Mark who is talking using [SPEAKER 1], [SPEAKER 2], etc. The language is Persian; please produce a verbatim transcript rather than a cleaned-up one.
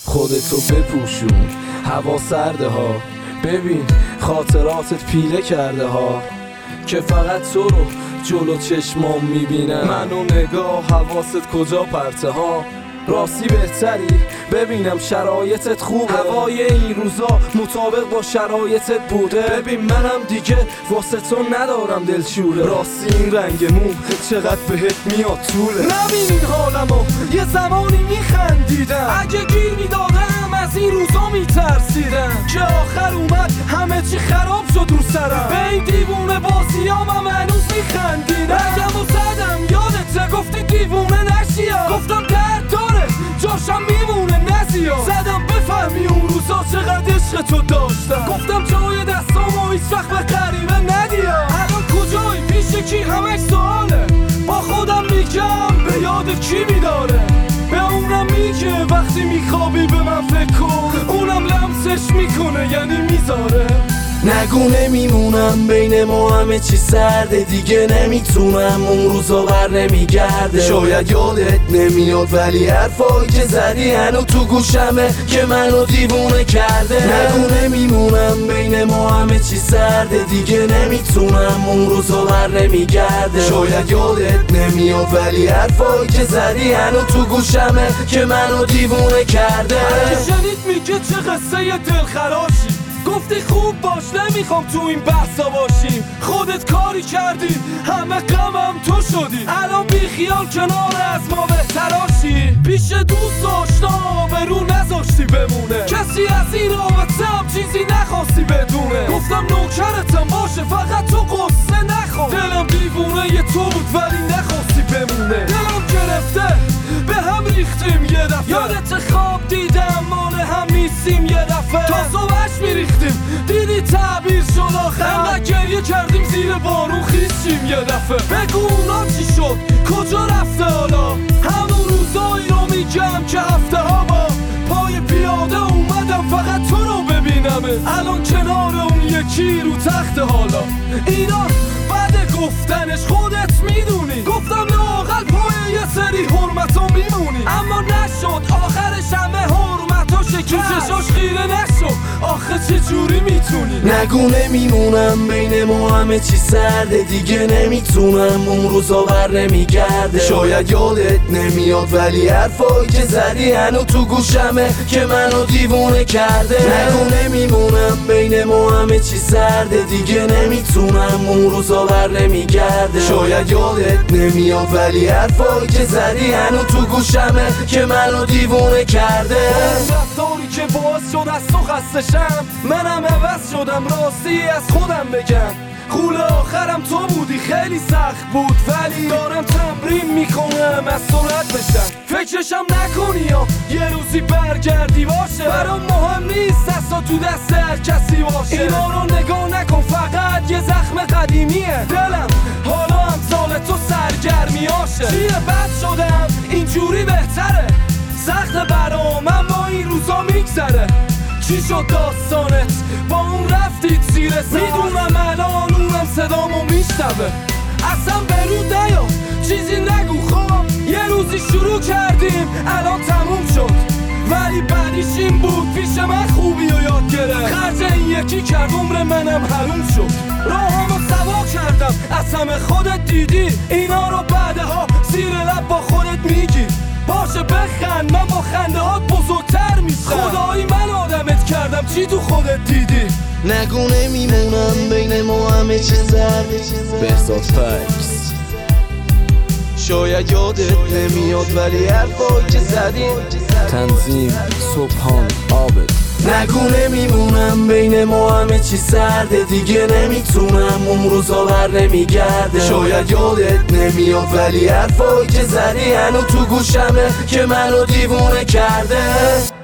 [SPEAKER 1] خودتو بپوشون، هوا سرده ها. ببین خاطراتت پیله کرده ها، که فقط تو رو جلو چشمام میبینم. منو نگاه حواست کجا پرته ها. راستی بهتری ببینم شرایطت خوبه، هوای این روزا مطابق با شرایطت بوده. ببین منم دیگه واسه تو ندارم دلشوره. راستی این رنگ مو چقدر بهت میاد طوله. نبینین حالمو یه زمانی میخندیدم، اگه گیر میدادم از این روزا میترسیدم، که آخر اومد همه چی خراب شد رو سرم. به این دیوونه بازیامم هنوز میخندیدم. رنگمو زدم یادت گفتی دیوونه نشیا، گفتم درد داره جاشم میمونه نزیا. زدم بفهمی اون روزا چقدر عشق تو داشتم، گفتم جای دستامو هیچ وقت به غریبه ندیا. الان کجایی پیش کی همش سواله، با خودم میگم به یاد کی میداره. به اونم میگه وقتی میخوابی به من فکر کن، اونم لمسش میکنه یعنی میذاره. نگو نمیمونم بین ما همه چی سرده، دیگه نمیتونم اون روزا بر نمیگرده. شاید یادت نمیاد ولی حرفایی که زدی هنو تو گوشمه که منو دیوونه کرده. نگو نمیمونم بین ما همه چی سرده، دیگه نمیتونم اون روزا بر نمیگرده. شاید یادت نمیاد ولی حرفایی که زدی هنو تو گوشمه که منو دیوونه کرده. هرکی شنید میگه چه قصه دلخراشی، گفتی خوب باش نمیخوام تو این بحثا باشیم. خودت کاری کردی همه غمم تو شدی، الان بی خیال کنار از ما بهتراشی. پیش دوست آشنا به رو نذاشتی بمونه، کسی از این رابطه هم چیزی نخواستی بدونه. گفتم نوکرتم باشه فقط تو قصه نخور. دلم دیوونه ی تو بود ولی نخواستی بمونه. دلم گرفته به هم ریختیم یه دفعه، یادت خواب دیدم مال هم نیستیم یه دفعه. تا صبحش میریختیم دیدی تعبیر شد آخر، انقدر گریه کردیم زیر بارون خیشیم یه دفعه. بگو اونا چی شد کجا رفته حالا، همون روزایی رو میگم که هفته ها با پای پیاده اومدم فقط تو رو ببینم. الان کنار اون یکی رو تخت حالا، اینا بعد گفتنش خودت میدونی. گفتم لااقل پای یه سری حرمتا میمونی، اما نشد آخرش همه حرمتا شکست. چشاش خیره نشد آخه چه جوری میتونی. نگو نمیمونم بین ما همه چی سرده، دیگه نمیتونم اون روزا بر نمیگرده. شاید یادت نمیاد ولی حرفایی که زدی هنو تو گوشمه که منو دیوونه کرده. نگو نمیمونم بین ما همه چی سرده، دیگه نمیتونم اون روزا بر نمیگرده. شاید یادت نمیاد ولی حرفایی که زدی هنو تو گوشمه که منو دیوونه کرده. رفتاری که باعث شد از تو خستشم، منم عوض شدم راستی از خودم بگم. قول آخرم تو بودی خیلی سخت بود، ولی دارم تمرین میکنم از سرعت بشم. فکرشم نکنی یا یه روزی برگردی باشه، برام مهم نیست دستا تو دست هر کسی باشه. اینا رو نگاه نکن فقط یه زخم قدیمیه، دلم حالا هم سال تو سرگرمیاشه. چیه بد شدم اینجوری بهتره، سخت برام اما این روزا میگذره. چی شد داستانت با اون رفتید زیر سر، میدونم الان اونم صدامو میشنوه. اصلا برود نیا چیزی نگو خب، یه روزی شروع کردیم الان تموم شد، ولی بعدیش این بود پیش من خوبی و یاد گرفت. خرج این یکی کرد عمر منم حروم شد. راهمو سوا کردم از همه خودت دیدی، اینا رو بعدها زیر لب با خودت میگی. باشه بخند من با خنده هات بزرگتر میشم، خدایی من آدمت کردم چی تو خودت دیدی.
[SPEAKER 2] نگو نمیمونم بین ما همه چی زرده.
[SPEAKER 1] بهزاد فکس.
[SPEAKER 2] شاید یادت نمیاد ولی حرفایی که زدیم.
[SPEAKER 1] تنظیم صبحان عابد.
[SPEAKER 2] نگو نمیمونم بین ما همه چی سرده، دیگه نمیتونم اون روزا بر نمیگرده. شاید یادت نمیاد ولی حرفایی که زدی هنو تو گوشمه که منو دیوونه کرده.